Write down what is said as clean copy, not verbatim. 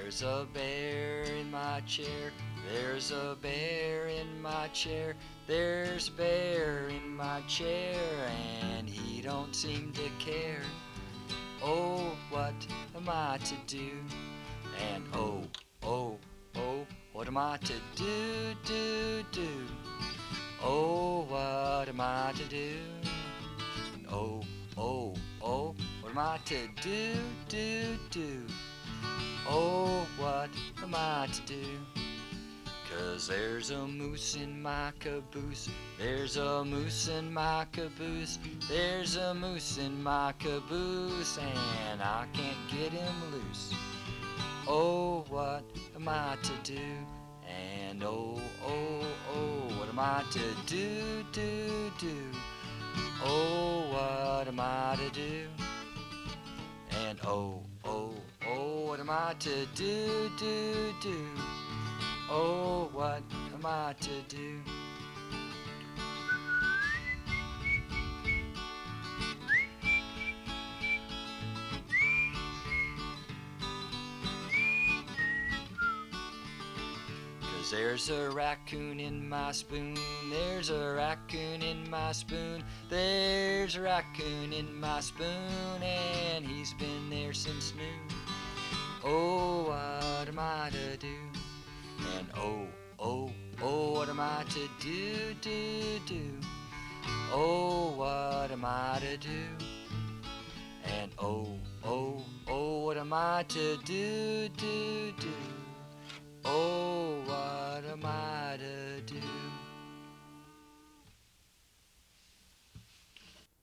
There's a bear in my chair. There's a bear in my chair. There's a bear in my chair, and he don't seem to care. Oh, what am I to do? And oh, oh, oh, what am I to do? Oh, what am I to do? And oh, oh, oh, what am I to do? Oh, what am I to do? 'Cause there's a moose in my caboose. There's a moose in my caboose. There's a moose in my caboose, and I can't get him loose. Oh, what am I to do? And oh, oh, oh, what am I to do? Oh, what am I to do? And oh, oh, oh, what am I to do? Oh, what am I to do? 'Cause there's a raccoon in my spoon. There's a raccoon in my spoon. There's a raccoon in my spoon, and he's been there since noon. Oh, what am I to do? And oh, oh, oh, what am I to do? Oh, what am I to do? And oh, oh, oh, what am I to do? Oh, what am I to